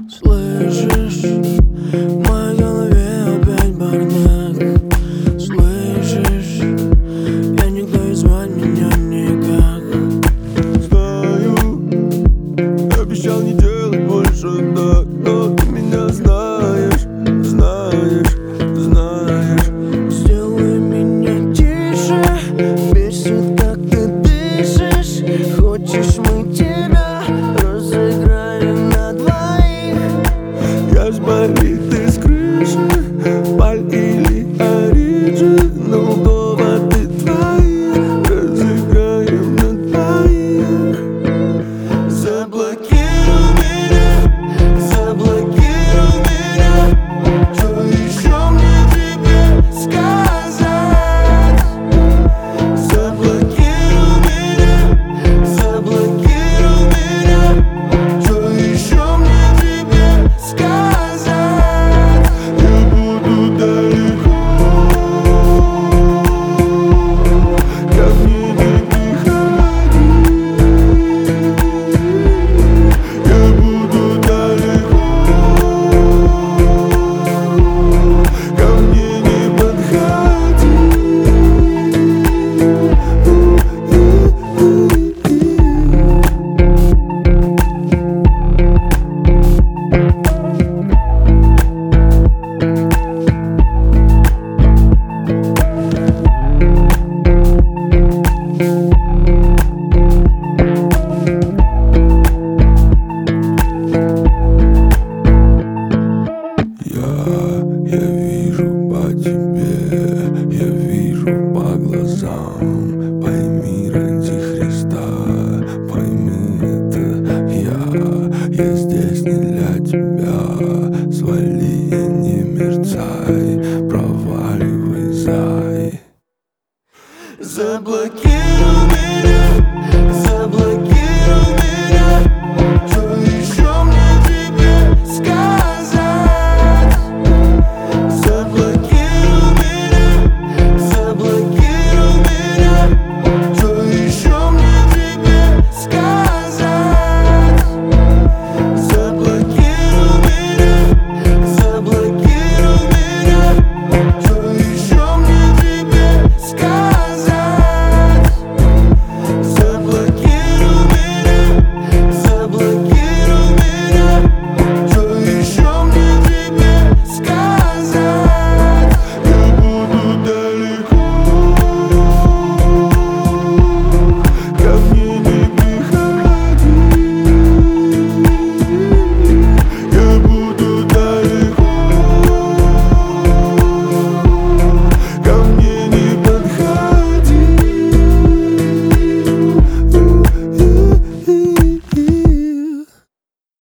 Слышишь, в моей голове опять бардак. Слышишь, я никто и звать меня никак. Знаю, обещал не делать больше так, но ты меня знаешь, знаешь, знаешь. Сделай меня тише, бесит, как ты дышишь. Хочешь, мы тебя разыграем на двоих. Я ж болит из крыши, Паль или оригинал, доводы твои разыграем на двоих. Заблокируй меня, что еще мне тебе сказать? Заблокируй меня, что еще мне тебе сказать? Я буду далеко, ко мне не приходи. Я буду далеко, ко мне не подходи. Я вижу по тебе, я вижу по глазам. Пойми ради Христа, пойми это я здесь не для тебя. Свали